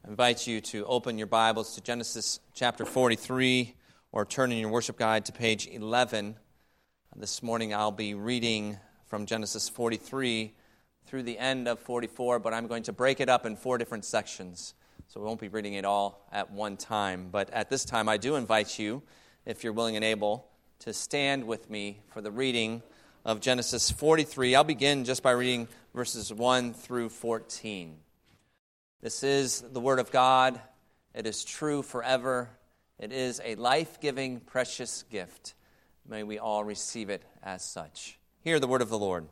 I invite you to open your Bibles to Genesis chapter 43 or turn in your worship guide to page 11. This morning I'll be reading from Genesis 43 through the end of 44, but I'm going to break it up in 4 different sections, so we won't be reading it all at one time. But at this time I do invite you, if you're willing and able, to stand with me for the reading of Genesis 43. I'll begin just by reading verses 1 through 14. This is the Word of God. It is true forever. It is a life-giving, precious gift. May we all receive it as such. Hear the word of the Lord.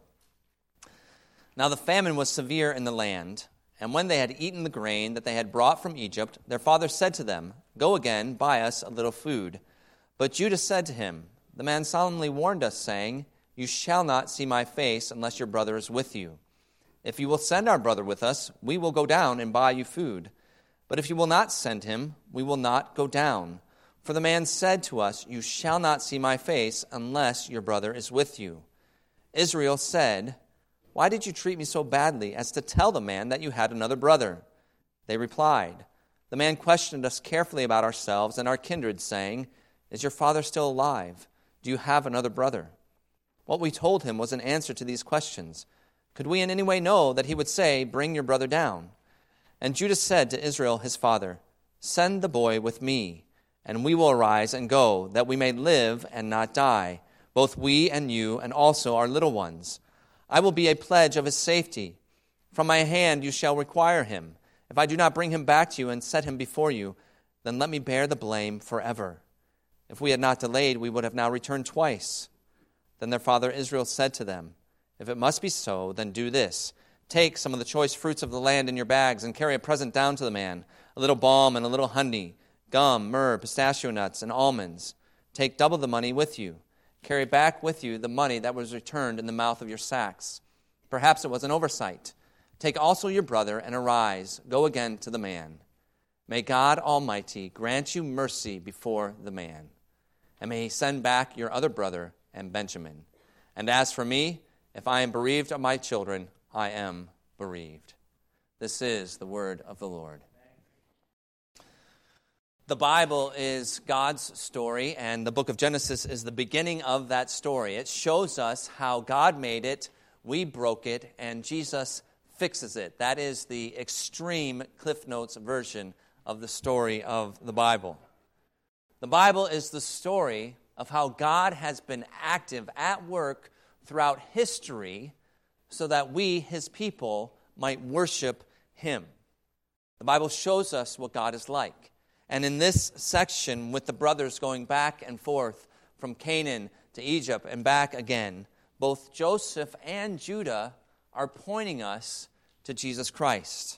Now the famine was severe in the land, and when they had eaten the grain that they had brought from Egypt, their father said to them, "Go again, buy us a little food." But Judah said to him, "The man solemnly warned us, saying, 'You shall not see my face unless your brother is with you.' If you will send our brother with us, we will go down and buy you food. But if you will not send him, we will not go down. For the man said to us, 'You shall not see my face unless your brother is with you.' Israel said, 'Why did you treat me so badly as to tell the man that you had another brother?' They replied, 'The man questioned us carefully about ourselves and our kindred, saying, "Is your father still alive? Do you have another brother?" What we told him was an answer to these questions. Could we in any way know that he would say, 'Bring your brother down'?" And Judah said to Israel his father, "Send the boy with me, and we will arise and go, that we may live and not die, both we and you, and also our little ones. I will be a pledge of his safety. From my hand you shall require him. If I do not bring him back to you and set him before you, then let me bear the blame forever. If we had not delayed, we would have now returned twice." Then their father Israel said to them, "If it must be so, then do this. Take some of the choice fruits of the land in your bags and carry a present down to the man, a little balm and a little honey, gum, myrrh, pistachio nuts, and almonds. Take double the money with you. Carry back with you the money that was returned in the mouth of your sacks. Perhaps it was an oversight. Take also your brother and arise, go again to the man. May God Almighty grant you mercy before the man. And may he send back your other brother and Benjamin. And as for me, if I am bereaved of my children, I am bereaved." This is the word of the Lord. The Bible is God's story, and the book of Genesis is the beginning of that story. It shows us how God made it, we broke it, and Jesus fixes it. That is the extreme Cliff Notes version of the story of the Bible. The Bible is the story of how God has been active at work throughout history so that we, his people, might worship him. The Bible shows us what God is like. And in this section, with the brothers going back and forth from Canaan to Egypt and back again, both Joseph and Judah are pointing us to Jesus Christ.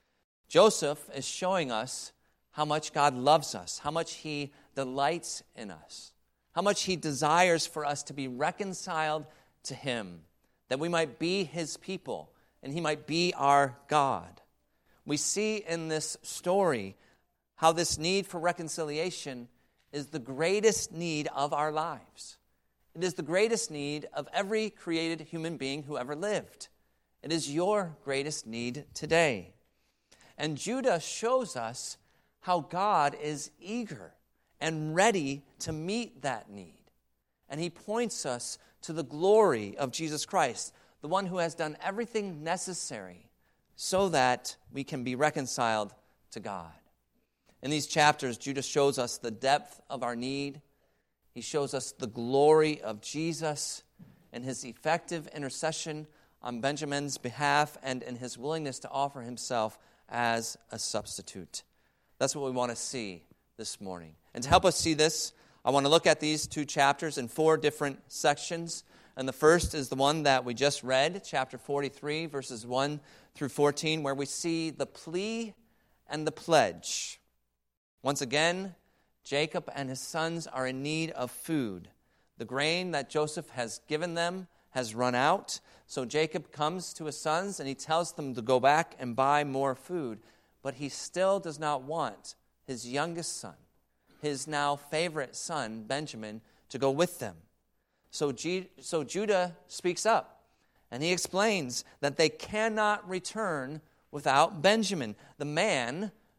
Joseph is showing us how much God loves us, how much he delights in us, how much he desires for us to be reconciled to him, that we might be his people and he might be our God. We see in this story how this need for reconciliation is the greatest need of our lives. It is the greatest need of every created human being who ever lived. It is your greatest need today. And Judah shows us how God is eager and ready to meet that need. And he points us to the glory of Jesus Christ, the one who has done everything necessary so that we can be reconciled to God. In these chapters, Judah shows us the depth of our need. He shows us the glory of Jesus and his effective intercession on Benjamin's behalf and in his willingness to offer himself as a substitute. That's what we want to see this morning. And to help us see this, I want to look at these 2 chapters in 4 different sections. And the first is the one that we just read, chapter 43, verses 1 through 14, where we see the plea and the pledge. Once again, Jacob and his sons are in need of food. The grain that Joseph has given them has run out. So Jacob comes to his sons and he tells them to go back and buy more food. But he still does not want his youngest son, his now favorite son, Benjamin, to go with them. So Judah speaks up, and he explains that they cannot return without Benjamin, the man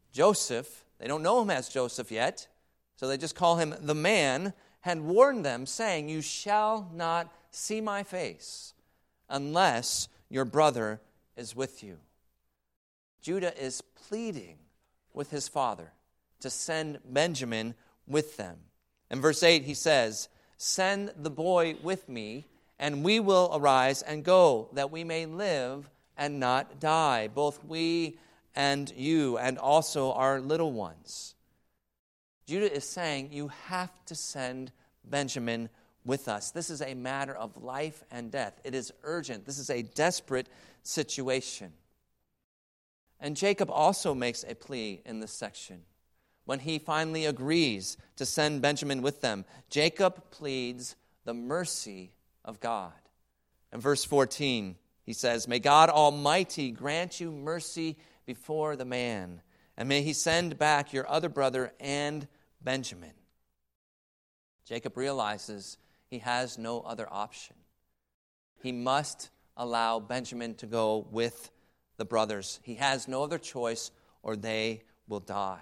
Joseph, they don't know him as Joseph yet, so they just call him the man, had warned them, saying, "You shall not see my face unless your brother is with you." Judah is pleading with his father to send Benjamin with them. In verse 8 he says, "Send the boy with me, and we will arise and go, that we may live and not die, both we and you, and also our little ones." Judah is saying, you have to send Benjamin with us. This is a matter of life and death. It is urgent. This is a desperate situation. And Jacob also makes a plea in this section. When he finally agrees to send Benjamin with them, Jacob pleads the mercy of God. In verse 14, he says, "May God Almighty grant you mercy before the man, and may he send back your other brother and Benjamin." Jacob realizes he has no other option. He must allow Benjamin to go with the brothers. He has no other choice, or they will die.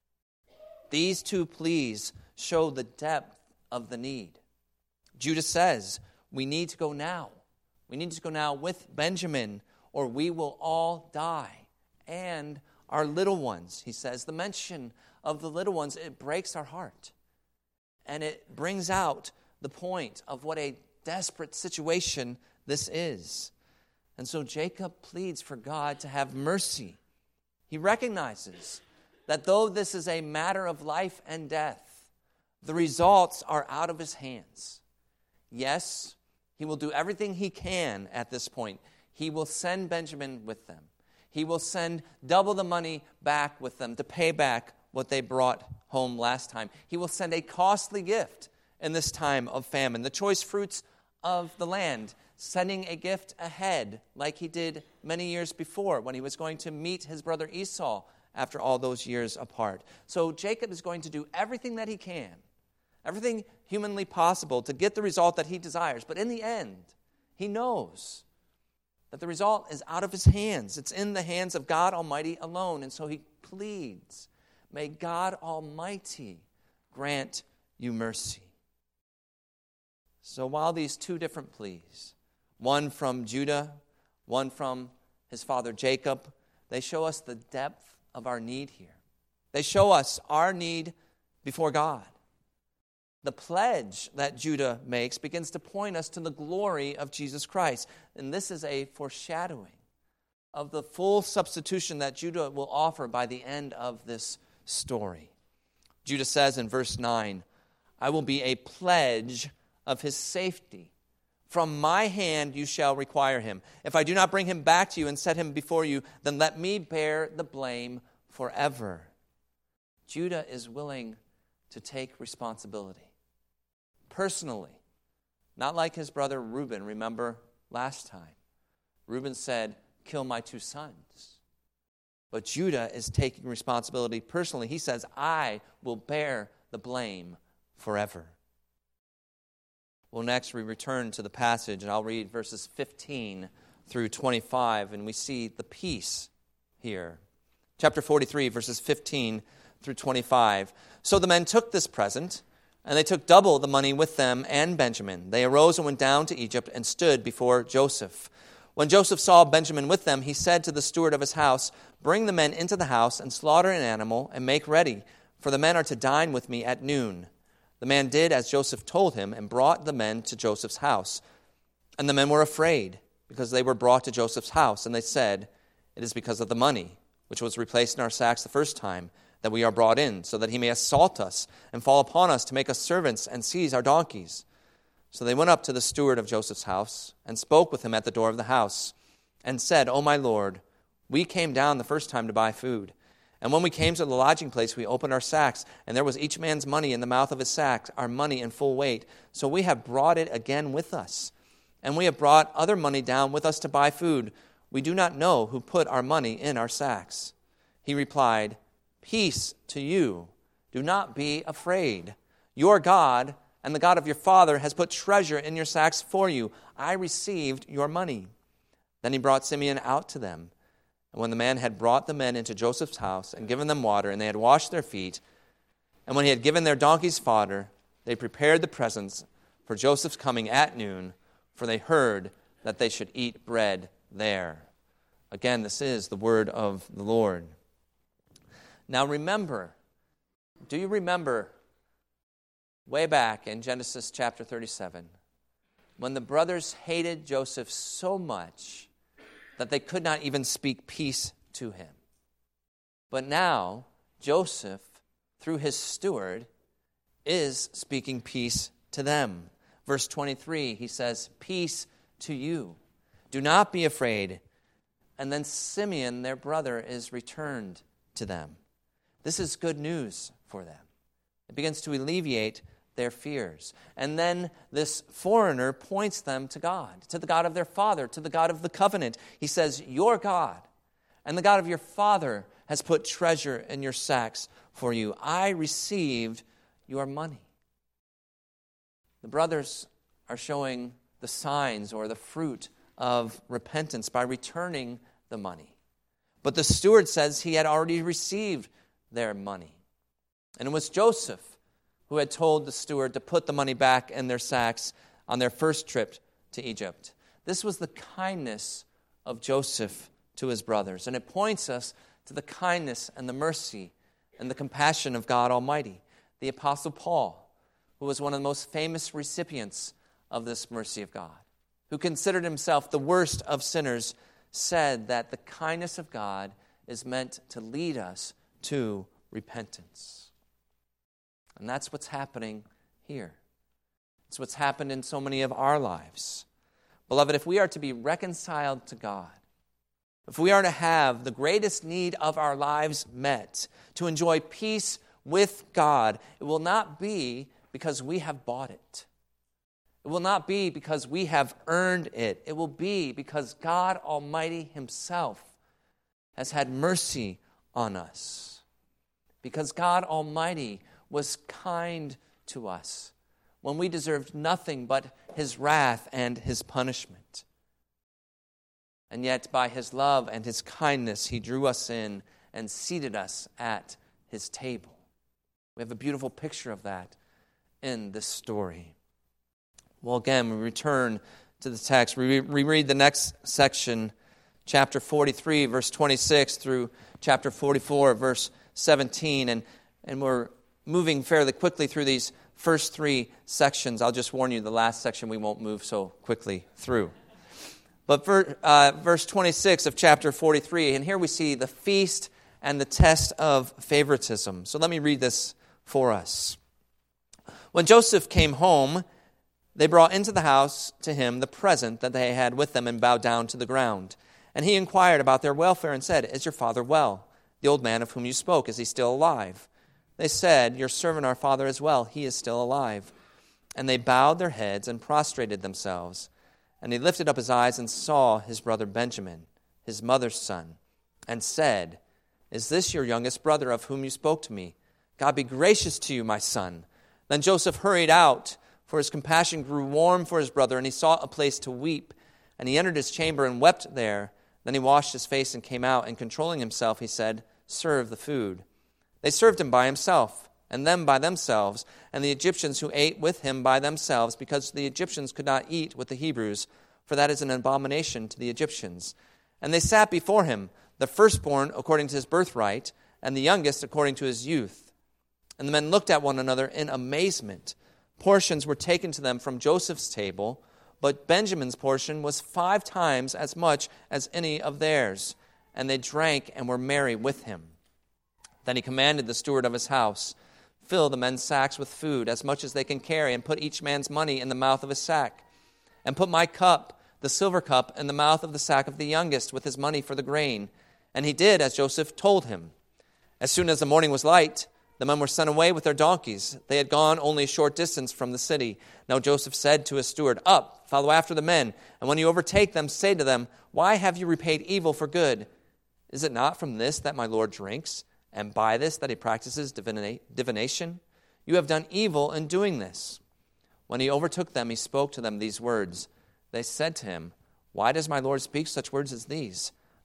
These two pleas show the depth of the need. Judah says, we need to go now. We need to go now with Benjamin, or we will all die. And our little ones, he says. The mention of the little ones, it breaks our heart. And it brings out the point of what a desperate situation this is. And so Jacob pleads for God to have mercy. He recognizes that though this is a matter of life and death, the results are out of his hands. Yes, he will do everything he can at this point. He will send Benjamin with them. He will send double the money back with them to pay back what they brought home last time. He will send a costly gift in this time of famine, the choice fruits of the land, sending a gift ahead like he did many years before when he was going to meet his brother Esau after all those years apart. So Jacob is going to do everything that he can, everything humanly possible to get the result that he desires. But in the end, he knows that the result is out of his hands. It's in the hands of God Almighty alone. And so he pleads, may God Almighty grant you mercy. So while these two different pleas, one from Judah, one from his father Jacob, they show us the depth of our need here. They show us our need before God. The pledge that Judah makes begins to point us to the glory of Jesus Christ. And this is a foreshadowing of the full substitution that Judah will offer by the end of this story. Judah says in verse 9, "I will be a pledge of his safety. From my hand you shall require him. If I do not bring him back to you and set him before you, then let me bear the blame forever." Judah is willing to take responsibility personally, not like his brother Reuben. Remember last time, Reuben said, "Kill my two sons." But Judah is taking responsibility personally. He says, "I will bear the blame forever." Well, next we return to the passage, and I'll read verses 15 through 25, and we see the peace here. Chapter 43, verses 15 through 25. "So the men took this present, and they took double the money with them and Benjamin. They arose and went down to Egypt and stood before Joseph. When Joseph saw Benjamin with them, he said to the steward of his house, 'Bring the men into the house and slaughter an animal and make ready, for the men are to dine with me at noon.' The man did as Joseph told him and brought the men to Joseph's house. And the men were afraid because they were brought to Joseph's house. And they said, 'It is because of the money, which was replaced in our sacks the first time, that we are brought in, so that he may assault us and fall upon us to make us servants and seize our donkeys.' So they went up to the steward of Joseph's house and spoke with him at the door of the house and said, 'O my lord, we came down the first time to buy food. And when we came to the lodging place, we opened our sacks, and there was each man's money in the mouth of his sack, our money in full weight. So we have brought it again with us. And we have brought other money down with us to buy food. We do not know who put our money in our sacks.' He replied, 'Peace to you. Do not be afraid. Your God and the God of your father has put treasure in your sacks for you. I received your money.' Then he brought Simeon out to them. And when the man had brought the men into Joseph's house and given them water, and they had washed their feet, and when he had given their donkeys fodder, they prepared the presents for Joseph's coming at noon, for they heard that they should eat bread there. Again, this is the word of the Lord. Now remember, do you remember way back in Genesis chapter 37, when the brothers hated Joseph so much that they could not even speak peace to him? But now, Joseph, through his steward, is speaking peace to them. Verse 23, he says, "Peace to you. Do not be afraid." And then Simeon, their brother, is returned to them. This is good news for them. It begins to alleviate their fears. And then this foreigner points them to God, to the God of their father, to the God of the covenant. He says, "Your God and the God of your father has put treasure in your sacks for you. I received your money." The brothers are showing the signs or the fruit of repentance by returning the money. But the steward says he had already received their money. And it was Joseph who had told the steward to put the money back in their sacks on their first trip to Egypt. This was the kindness of Joseph to his brothers, and it points us to the kindness and the mercy and the compassion of God Almighty. The Apostle Paul, who was one of the most famous recipients of this mercy of God, who considered himself the worst of sinners, said that the kindness of God is meant to lead us to repentance. And that's what's happening here. It's what's happened in so many of our lives. Beloved, if we are to be reconciled to God, if we are to have the greatest need of our lives met, to enjoy peace with God, it will not be because we have bought it. It will not be because we have earned it. It will be because God Almighty Himself has had mercy on us. Because God Almighty was kind to us when we deserved nothing but His wrath and His punishment. And yet, by His love and His kindness, He drew us in and seated us at His table. We have a beautiful picture of that in this story. Well, again, we return to the text. We read the next section, chapter 43, verse 26, through chapter 44, verse 17, and we're moving fairly quickly through these first three sections. I'll just warn you, the last section we won't move so quickly through. But verse 26 of chapter 43, and here we see the feast and the test of favoritism. So let me read this for us. When Joseph came home, they brought into the house to him the present that they had with them and bowed down to the ground. And he inquired about their welfare and said, "Is your father well? The old man of whom you spoke, is he still alive?" They said, "Your servant our father is well, he is still alive." And they bowed their heads and prostrated themselves. And he lifted up his eyes and saw his brother Benjamin, his mother's son, and said, "Is this your youngest brother of whom you spoke to me? God be gracious to you, my son." Then Joseph hurried out, for his compassion grew warm for his brother, and he sought a place to weep. And he entered his chamber and wept there. Then he washed his face and came out, and controlling himself, he said, "Serve the food." They served him by himself, and them by themselves, and the Egyptians who ate with him by themselves, because the Egyptians could not eat with the Hebrews, for that is an abomination to the Egyptians. And they sat before him, the firstborn according to his birthright, and the youngest according to his youth. And the men looked at one another in amazement. Portions were taken to them from Joseph's table, but Benjamin's portion was 5 times as much as any of theirs. And they drank and were merry with him. Then he commanded the steward of his house, "Fill the men's sacks with food, as much as they can carry, and put each man's money in the mouth of his sack. And put my cup, the silver cup, in the mouth of the sack of the youngest, with his money for the grain." And he did as Joseph told him. As soon as the morning was light, the men were sent away with their donkeys. They had gone only a short distance from the city. Now Joseph said to his steward, "Up, follow after the men, and when you overtake them, say to them, 'Why have you repaid evil for good? Is it not from this that my Lord drinks, and by this that he practices divination? You have done evil in doing this.' When he overtook them, he spoke to them these words. They said to him, 'Why does my Lord speak such words as these?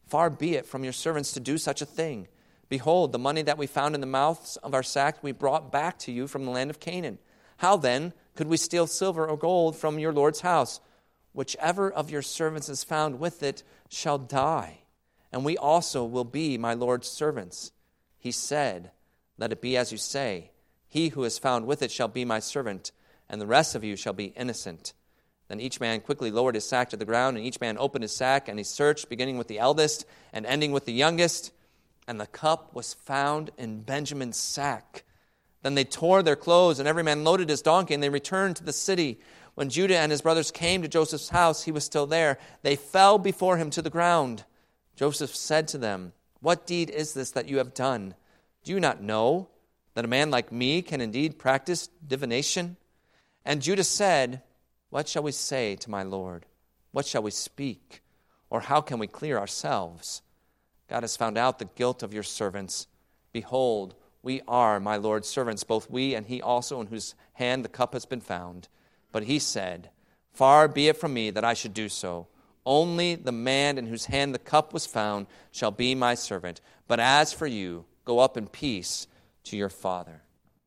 Far be it from your servants to do such a thing. Behold, the money that we found in the mouths of our sack we brought back to you from the land of Canaan. How then could we steal silver or gold from your Lord's house? Whichever of your servants is found with it shall die, and we also will be my Lord's servants. He said, Let it be as you say. He who is found with it shall be my servant, and the rest of you shall be innocent. Then each man quickly lowered his sack to the ground, and each man opened his sack, and he searched, beginning with the eldest and ending with the youngest. And the cup was found in Benjamin's sack. Then they tore their clothes, and every man loaded his donkey, and they returned to the city. When Judah and his brothers came to Joseph's house, he was still there. They fell before him to the ground. Joseph said to them, What deed is this that you have done? Do you not know that a man like me can indeed practice divination? And Judah said, What shall we say to my Lord? What shall we speak? Or how can we clear ourselves? God has found out the guilt of your servants. Behold, we are my Lord's servants, both we and he also in whose hand the cup has been found. But he said, Far be it from me that I should do so. Only the man in whose hand the cup was found shall be my servant. But as for you, go up in peace to your father.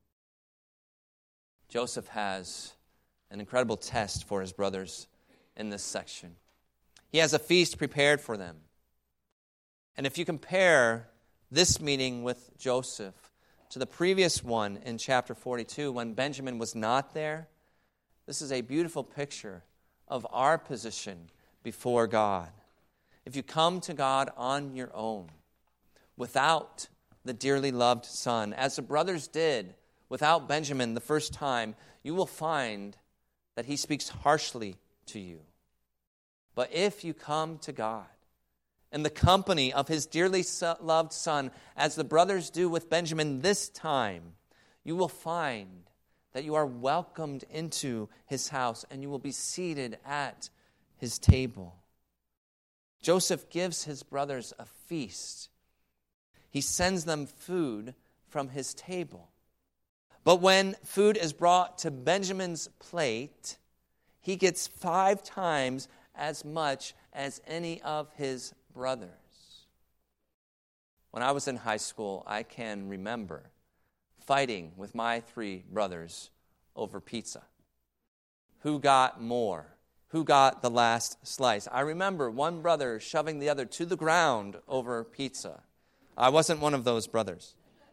Joseph has an incredible test for his brothers in this section. He has a feast prepared for them. And if you compare this meeting with Joseph to the previous one in chapter 42, when Benjamin was not there, this is a beautiful picture of our position before God. If you come to God on your own, without the dearly loved son, as the brothers did without Benjamin the first time, you will find that he speaks harshly to you. But if you come to God in the company of his dearly loved son, as the brothers do with Benjamin this time, you will find that you are welcomed into his house and you will be seated at his table. Joseph gives his brothers a feast. He sends them food from his table. But when food is brought to Benjamin's plate, he gets 5 times as much as any of his brothers. When I was in high school, I can remember fighting with my 3 brothers over pizza. Who got more? Who got the last slice? I remember one brother shoving the other to the ground over pizza. I wasn't one of those brothers.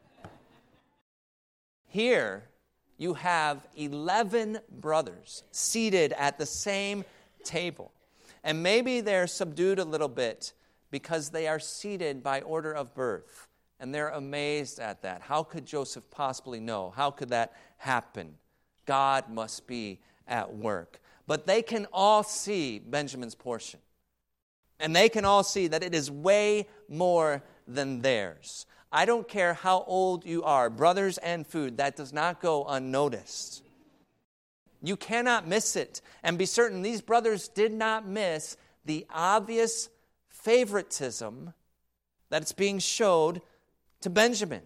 Here, you have 11 brothers seated at the same table. And maybe they're subdued a little bit because they are seated by order of birth. And they're amazed at that. How could Joseph possibly know? How could that happen? God must be at work. But they can all see Benjamin's portion. And they can all see that it is way more than theirs. I don't care how old you are, brothers and food, that does not go unnoticed. You cannot miss it. And be certain these brothers did not miss the obvious favoritism that's being showed to Benjamin.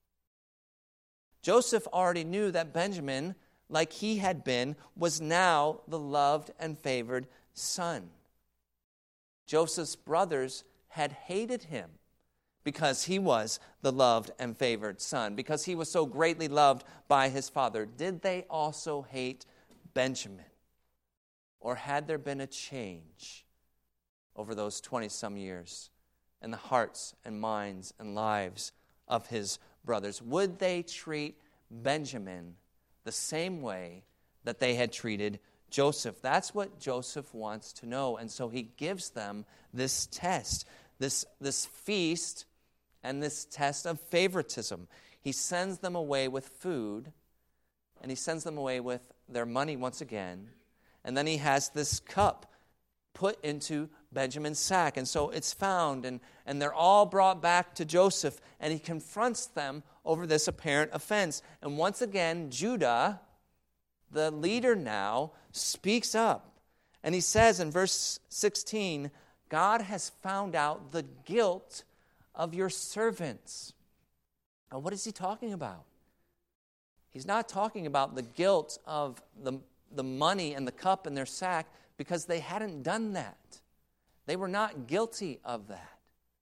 Joseph already knew that Benjamin, like he had been, was now the loved and favored son. Joseph's brothers had hated him because he was the loved and favored son, because he was so greatly loved by his father. Did they also hate Benjamin? Or had there been a change over those 20-some years in the hearts and minds and lives of his brothers? Would they treat Benjamin the same way that they had treated Joseph? That's what Joseph wants to know. And so he gives them this test, this feast and this test of favoritism. He sends them away with food, and he sends them away with their money once again. And then he has this cup put into Benjamin's sack. And so it's found, and they're all brought back to Joseph, and he confronts them over this apparent offense. And once again, Judah, the leader now, speaks up. And he says in verse 16, God has found out the guilt of your servants. Now, what is he talking about? He's not talking about the guilt of the money and the cup in their sack, because they hadn't done that. They were not guilty of that.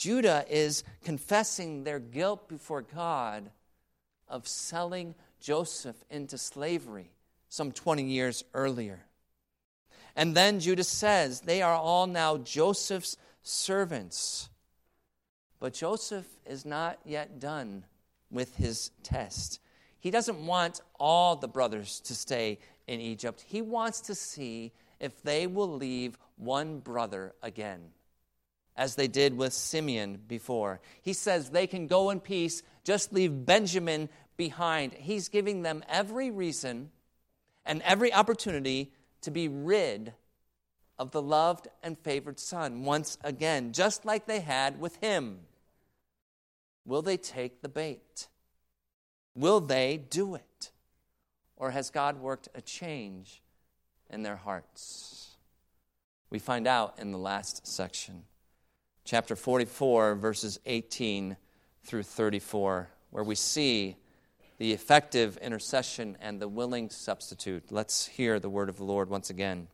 Judah is confessing their guilt before God of selling Joseph into slavery some 20 years earlier. And then Judah says they are all now Joseph's servants. But Joseph is not yet done with his test. He doesn't want all the brothers to stay in Egypt. He wants to see if they will leave one brother again, as they did with Simeon before. He says they can go in peace, just leave Benjamin behind. He's giving them every reason and every opportunity to be rid of the loved and favored son once again, just like they had with him. Will they take the bait? Will they do it? Or has God worked a change in their hearts? We find out in the last section, chapter 44, verses 18 through 34, where we see the effective intercession and the willing substitute. Let's hear the word of the Lord once again.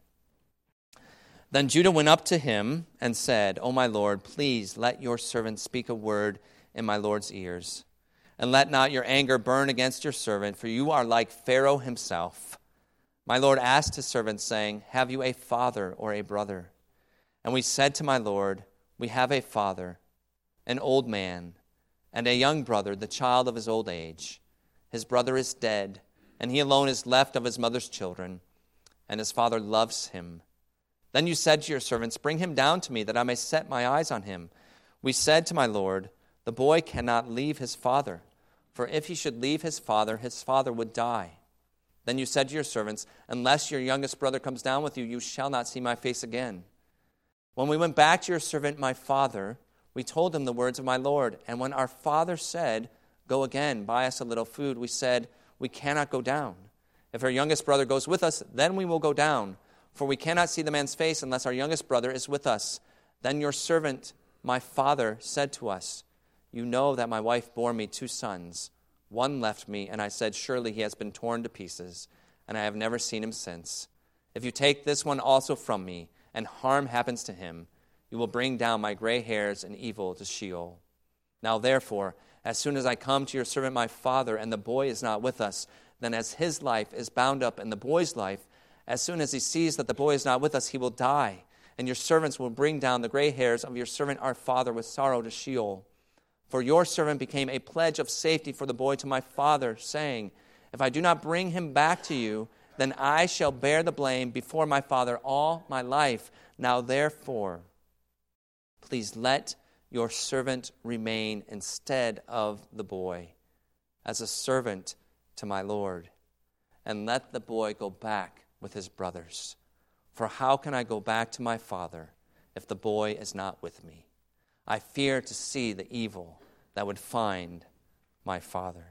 Then Judah went up to him and said, O my Lord, please let your servant speak a word in my Lord's ears. And let not your anger burn against your servant, for you are like Pharaoh himself. My Lord asked his servant, saying, Have you a father or a brother? And we said to my Lord, We have a father, an old man, and a young brother, the child of his old age. His brother is dead, and he alone is left of his mother's children, and his father loves him. Then you said to your servants, Bring him down to me, that I may set my eyes on him. We said to my Lord, The boy cannot leave his father, for if he should leave his father would die. Then you said to your servants, Unless your youngest brother comes down with you, you shall not see my face again. When we went back to your servant, my father, we told him the words of my Lord. And when our father said, Go again, buy us a little food, we said, We cannot go down. If our youngest brother goes with us, then we will go down. For we cannot see the man's face unless our youngest brother is with us. Then your servant, my father, said to us, You know that my wife bore me 2 sons. One left me, and I said, Surely he has been torn to pieces, and I have never seen him since. If you take this one also from me, and harm happens to him, you will bring down my gray hairs and evil to Sheol. Now therefore, as soon as I come to your servant my father, and the boy is not with us, then as his life is bound up in the boy's life, as soon as he sees that the boy is not with us, he will die, and your servants will bring down the gray hairs of your servant our father with sorrow to Sheol. For your servant became a pledge of safety for the boy to my father, saying, If I do not bring him back to you, then I shall bear the blame before my father all my life. Now therefore, please let your servant remain instead of the boy, as a servant to my Lord, and let the boy go back with his brothers. For how can I go back to my father if the boy is not with me? I fear to see the evil that would find my father.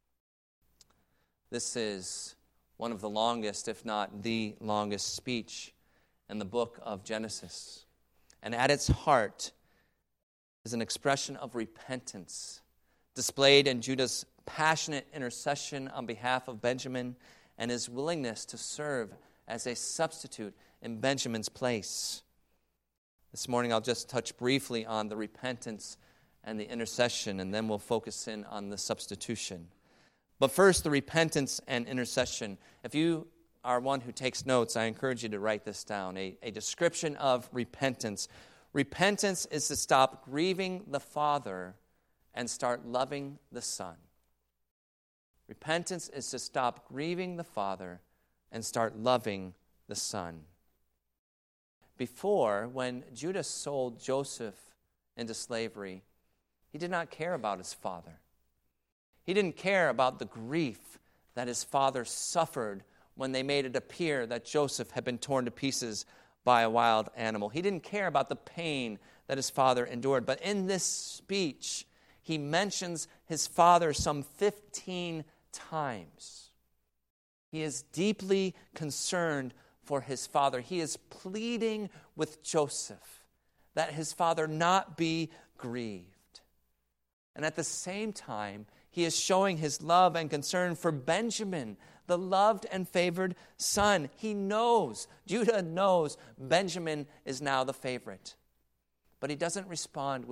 This is one of the longest, if not the longest, speech in the book of Genesis. And at its heart is an expression of repentance, displayed in Judah's passionate intercession on behalf of Benjamin and his willingness to serve as a substitute in Benjamin's place. This morning I'll just touch briefly on the repentance and the intercession, and then we'll focus in on the substitution. But first, the repentance and intercession. If you are one who takes notes, I encourage you to write this down. A description of repentance. Repentance is to stop grieving the Father and start loving the Son. Repentance is to stop grieving the Father and start loving the Son. Before, when Judah sold Joseph into slavery, he did not care about his father. He didn't care about the grief that his father suffered when they made it appear that Joseph had been torn to pieces by a wild animal. He didn't care about the pain that his father endured. But in this speech, he mentions his father some 15 times. He is deeply concerned for his father. He is pleading with Joseph that his father not be grieved. And at the same time, he is showing his love and concern for Benjamin, the loved and favored son. He knows, Judah knows, Benjamin is now the favorite. But he doesn't respond with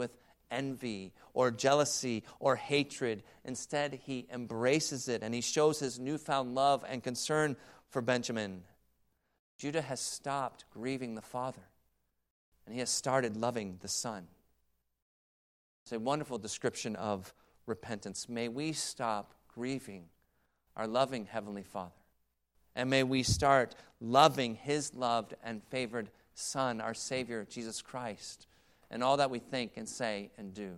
envy or jealousy or hatred. Instead, he embraces it and he shows his newfound love and concern for Benjamin. Judah has stopped grieving the father, and he has started loving the son. It's a wonderful description of repentance. May we stop grieving our loving Heavenly Father, and may we start loving his loved and favored Son, our Savior, Jesus Christ, and all that we think and say and do.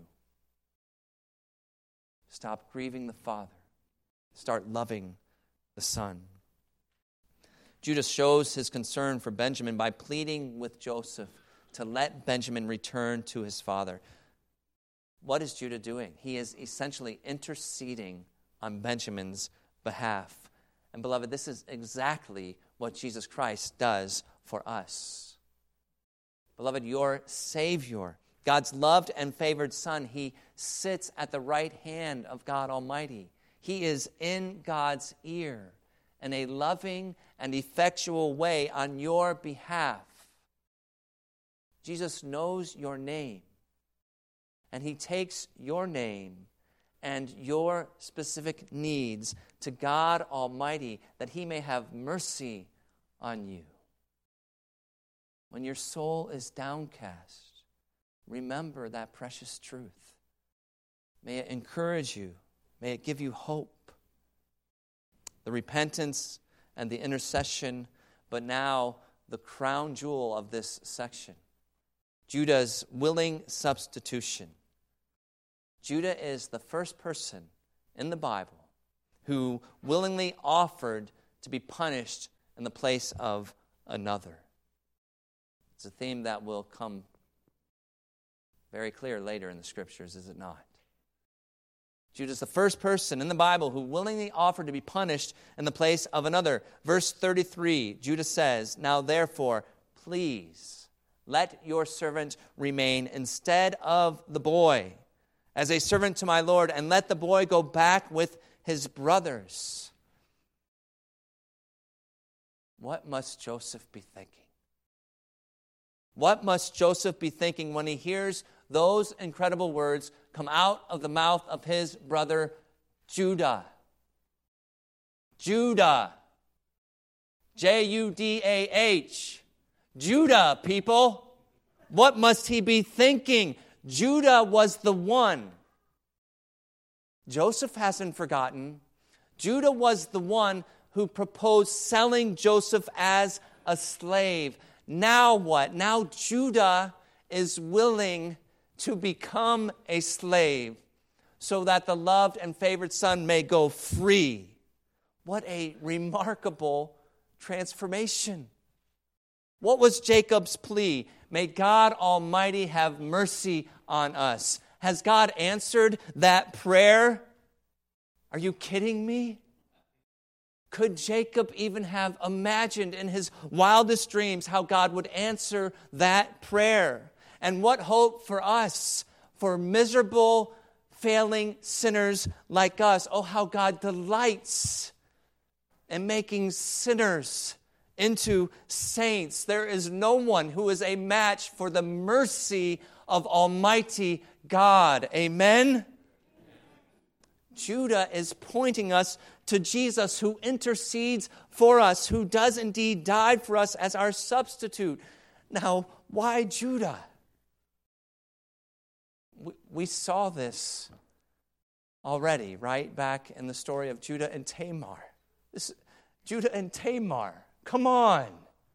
Stop grieving the Father. Start loving the Son. Judah shows his concern for Benjamin by pleading with Joseph to let Benjamin return to his father. What is Judah doing? He is essentially interceding on Benjamin's behalf. And beloved, this is exactly what Jesus Christ does for us. Beloved, your Savior, God's loved and favored Son, he sits at the right hand of God Almighty. He is in God's ear in a loving and effectual way on your behalf. Jesus knows your name, and he takes your name and your specific needs to God Almighty that he may have mercy on you. When your soul is downcast, remember that precious truth. May it encourage you. May it give you hope. The repentance and the intercession, but now the crown jewel of this section, Judah's willing substitution. Judah is the first person in the Bible who willingly offered to be punished in the place of another. It's a theme that will come very clear later in the Scriptures, is it not? Judah's the first person in the Bible who willingly offered to be punished in the place of another. Verse 33, Judah says, "Now therefore, please, let your servant remain instead of the boy, as a servant to my Lord, and let the boy go back with his brothers." What must Joseph be thinking? What must Joseph be thinking when he hears those incredible words come out of the mouth of his brother Judah? Judah. Judah. Judah, people. What must he be thinking? Judah was the one. Joseph hasn't forgotten. Judah was the one who proposed selling Joseph as a slave. Now what? Now Judah is willing to become a slave so that the loved and favored son may go free. What a remarkable transformation. What was Jacob's plea? May God Almighty have mercy on us. Has God answered that prayer? Are you kidding me? Could Jacob even have imagined in his wildest dreams how God would answer that prayer? And what hope for us, for miserable, failing sinners like us. Oh, how God delights in making sinners into saints. There is no one who is a match for the mercy of Almighty God. Amen? Judah is pointing us to Jesus, who intercedes for us, who does indeed die for us as our substitute. Now, why Judah? We saw this already, right? Back in the story of Judah and Tamar. Judah and Tamar. Come on.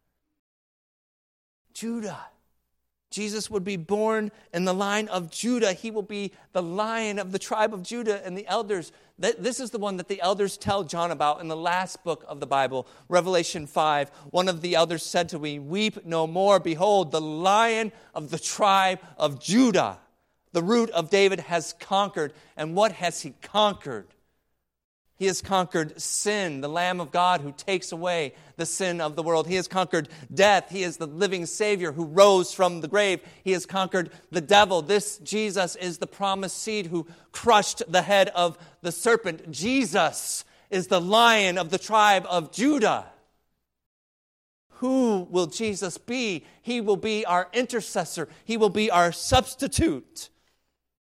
Judah. Jesus would be born in the line of Judah. He will be the Lion of the tribe of Judah. And the elders, this is the one that the elders tell John about in the last book of the Bible, Revelation 5. One of the elders said to me, "Weep no more. Behold, the Lion of the tribe of Judah, the root of David, has conquered." And what has he conquered? He has conquered sin, the Lamb of God who takes away the sin of the world. He has conquered death. He is the living Savior who rose from the grave. He has conquered the devil. This Jesus is the promised seed who crushed the head of the serpent. Jesus is the Lion of the tribe of Judah. Who will Jesus be? He will be our intercessor. He will be our substitute.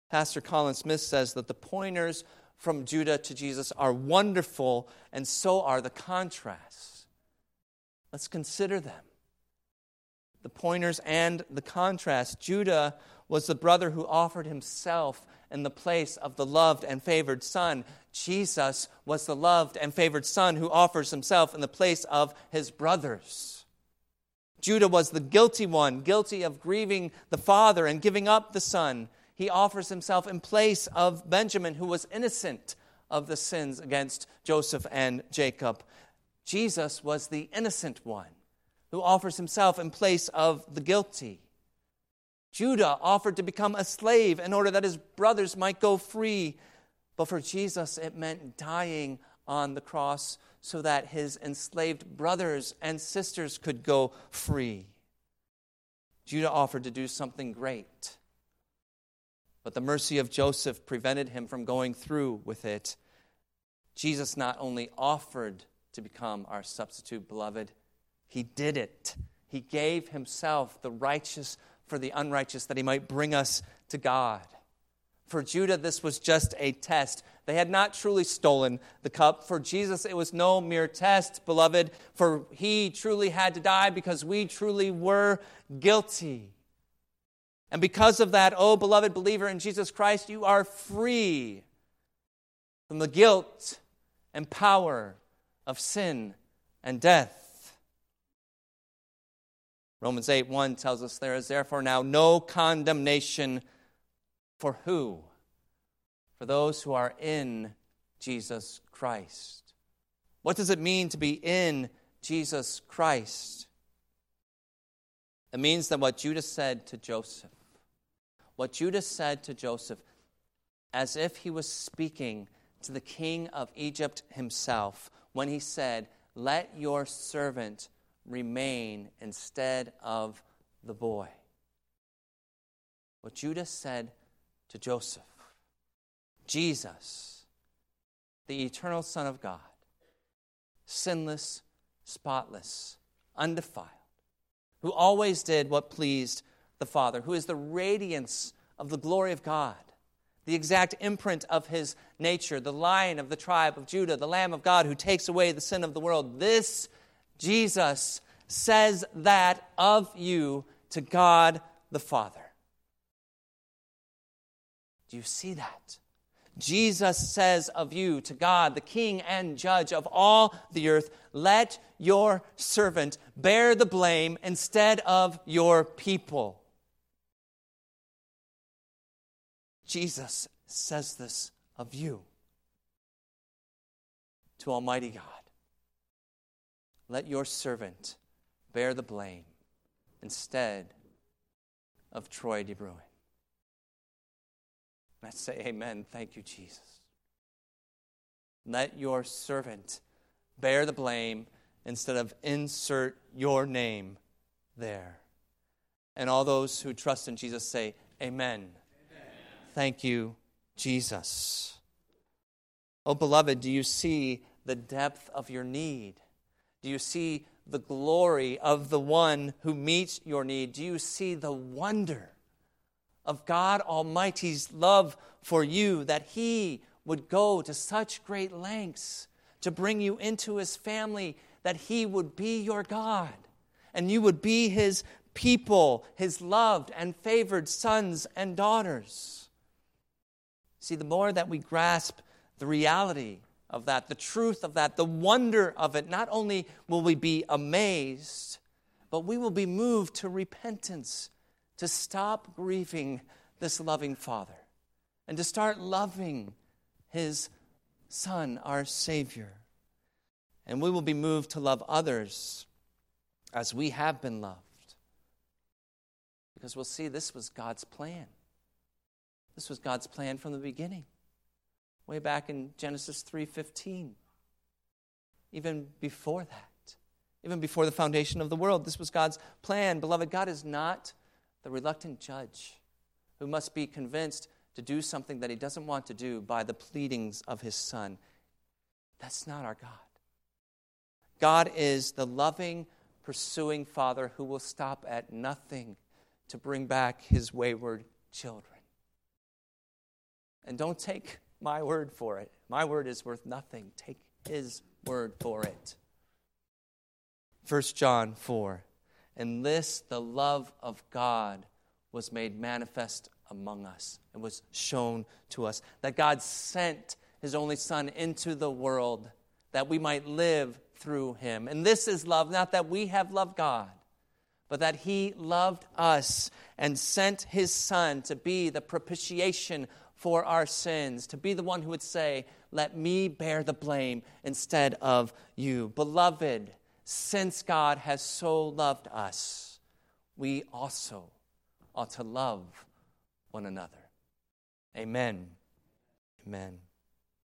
Pastor Colin Smith says that the pointers from Judah to Jesus are wonderful, and so are the contrasts. Let's consider them. The pointers and the contrast. Judah was the brother who offered himself in the place of the loved and favored son. Jesus was the loved and favored son who offers himself in the place of his brothers. Judah was the guilty one, guilty of grieving the father and giving up the son. He offers himself in place of Benjamin, who was innocent of the sins against Joseph and Jacob. Jesus was the innocent one who offers himself in place of the guilty. Judah offered to become a slave in order that his brothers might go free. But for Jesus, it meant dying on the cross so that his enslaved brothers and sisters could go free. Judah offered to do something great, but the mercy of Joseph prevented him from going through with it. Jesus not only offered to become our substitute, beloved, he did it. He gave himself, the righteous for the unrighteous, that he might bring us to God. For Judah, this was just a test. They had not truly stolen the cup. For Jesus, it was no mere test, beloved, for he truly had to die because we truly were guilty. And because of that, oh, beloved believer in Jesus Christ, you are free from the guilt and power of sin and death. Romans 8:1 tells us there is therefore now no condemnation for who? For those who are in Jesus Christ. What does it mean to be in Jesus Christ? It means that what Judah said to Joseph, as if he was speaking to the king of Egypt himself, when he said, "Let your servant remain instead of the boy." What Judah said to Joseph, Jesus, the eternal Son of God, sinless, spotless, undefiled, who always did what pleased the Father, who is the radiance of the glory of God, the exact imprint of his nature, the Lion of the tribe of Judah, the Lamb of God who takes away the sin of the world. This Jesus says that of you to God the Father. Do you see that? Jesus says of you to God, the King and Judge of all the earth, let your servant bear the blame instead of your people. Jesus says this of you to Almighty God. Let your servant bear the blame instead of Troy de Bruin. Let's say amen. Thank you, Jesus. Let your servant bear the blame instead of insert your name there. And all those who trust in Jesus say amen. Amen. Thank you, Jesus. Oh, beloved, do you see the depth of your need? Do you see the glory of the one who meets your need? Do you see the wonder of God Almighty's love for you, that he would go to such great lengths to bring you into his family, that he would be your God and you would be his people, his loved and favored sons and daughters? See, the more that we grasp the reality of that, the truth of that, the wonder of it, not only will we be amazed, but we will be moved to repentance, to stop grieving this loving Father and to start loving his Son, our Savior. And we will be moved to love others as we have been loved. Because we'll see this was God's plan. This was God's plan from the beginning. Way back in Genesis 3:15. Even before that. Even before the foundation of the world. This was God's plan. Beloved, God is not the reluctant judge who must be convinced to do something that he doesn't want to do by the pleadings of his Son. That's not our God. God is the loving, pursuing Father who will stop at nothing to bring back his wayward children. And don't take my word for it. My word is worth nothing. Take his word for it. 1 John 4. In this, the love of God was made manifest among us. It was shown to us that God sent his only Son into the world that we might live through him. And this is love, not that we have loved God, but that he loved us and sent his Son to be the propitiation for our sins, to be the one who would say, let me bear the blame instead of you. Beloved, since God has so loved us, we also ought to love one another. Amen. Amen.